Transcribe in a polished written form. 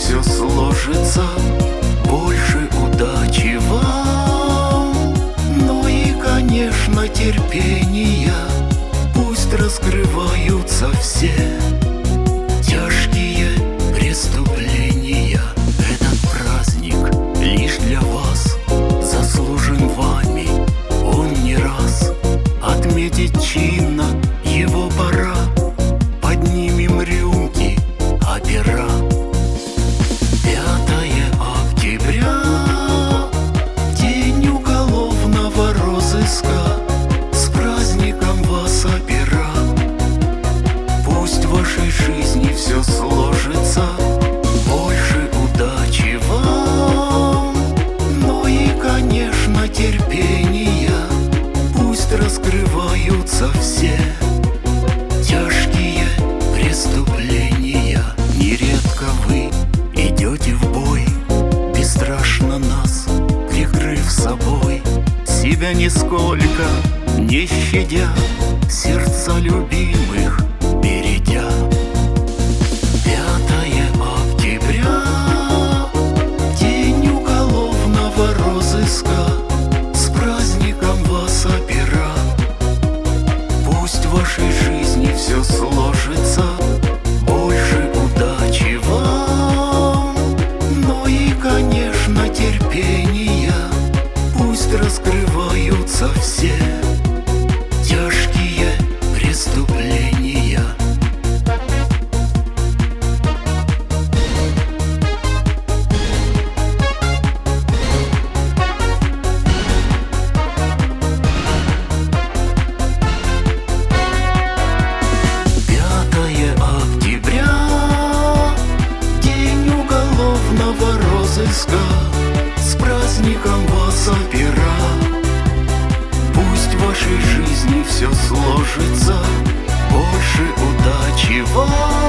все сложится. Больше удачи вам, ну и, конечно, терпения. Пусть раскрываются все тяжкие преступления. Этот праздник лишь для вас, заслужен вами он не раз. Отметить чинно его пора, поднимем рюмки, опера. 5 октября, день уголовного розыска. С праздником вас, опера! Пусть в вашей жизни все сложится. Больше удачи вам, ну и, конечно, терпения. Пусть раскрываются все тяжкие преступления. Нередко вы идете в бой, бесстрашно нас прикрыв собой, себя нисколько не щадя, сердца любимых бередя. 5 октября, день уголовного розыска. С праздником вас, опера! Пусть в вашей жизни все сложится. Больше удачи вам, ну и, конечно, терпения. Пусть раскрываются все тяжкие преступления. С праздником вас, опера! Пусть в вашей жизни все сложится. Больше удачи вам,